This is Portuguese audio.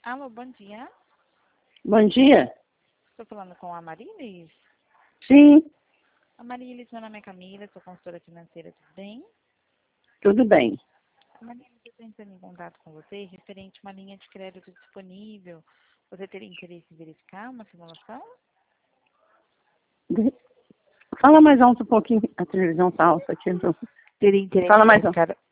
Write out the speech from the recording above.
Alô, bom dia. Bom dia. Estou falando com a Marilis. Sim, A Marilis, meu nome é Camila, sou consultora financeira, tudo bem? tudo bem. A Marilis, eu estou entrando em contato com você referente a uma linha de crédito disponível. Você teria interesse em verificar uma simulação? Fala mais alto um pouquinho. A televisão tá alta aqui. Então. Teria interesse Fala em mais alto. verificar